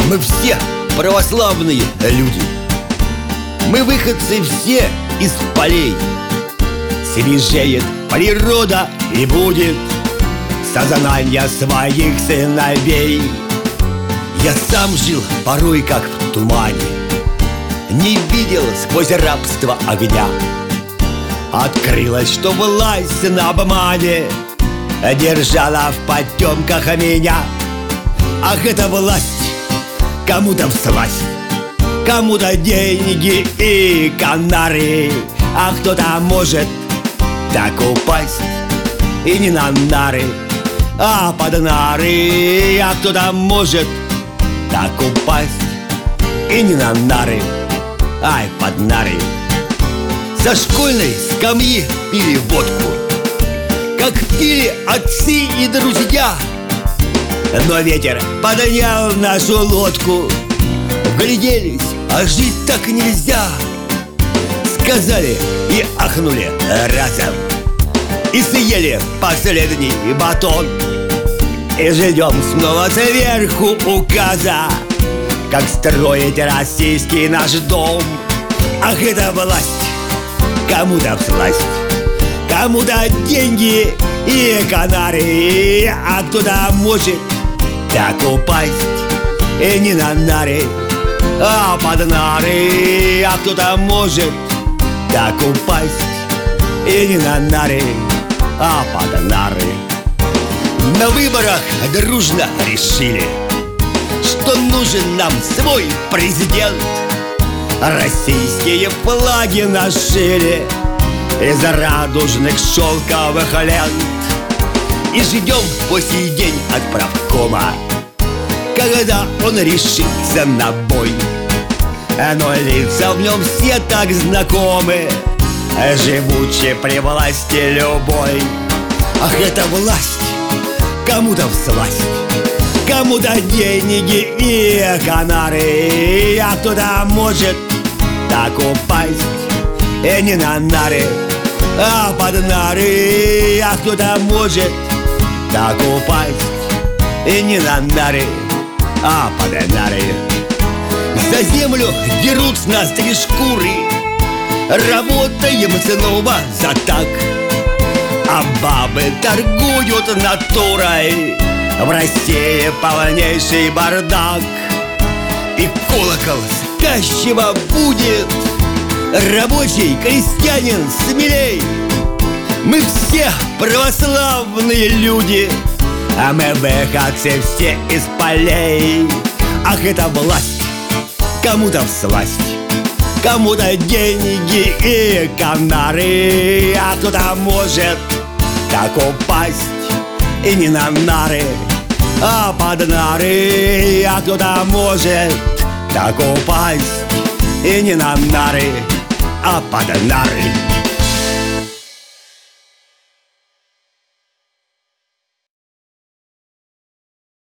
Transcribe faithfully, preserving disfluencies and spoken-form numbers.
Мы все православные люди. Мы выходцы все из полей. Свежеет природа и будет сознание своих сыновей. Я сам жил порой как в тумане, не видел сквозь рабство огня. Открылось, что власть на обмане держала в потемках меня. Ах, эта власть кому-то всласть, кому-то деньги и канары, а кто-то может так упасть и не на нары, а под нары. А кто-то может так упасть и не на нары, ай, под нары. Со школьной скамьи пили водку, как пили отцы и друзья. Но ветер поднял нашу лодку, вгляделись, а жить так нельзя. Сказали и ахнули разом, и съели последний батон. И ждем снова сверху указа, как строить российский наш дом. Ах, эта власть кому-то всласть, кому-то деньги и канары, а кто-то может так упасть и не на нары, а под нары. А кто-то может так упасть и не на нары, а под нары. На выборах дружно решили, что нужен нам свой президент. Российские флаги нашили из радужных шелковых лент. И ждем по сей день от правкома, когда он решится на бой. Но лица в нем все так знакомы, живучи при власти любой. Ах, эта власть кому-то всласть, кому-то деньги и канары, а кто-то может так упасть и не на нары, а под нары. А кто-то может так упасть и не на нары, а под нары. За землю дерут с нас три шкуры, работаем снова за так. А бабы торгуют натурой, в России полнейший бардак. И колокол скачего будет, рабочий крестьянин смелей. Мы все православные люди, а мы выходцы все из полей. Ах, эта власть кому-то всласть, кому-то деньги и канары, а кто-то может так упасть и не на нары, а под нары. А кто-то может так упасть и не на нары, а под нары.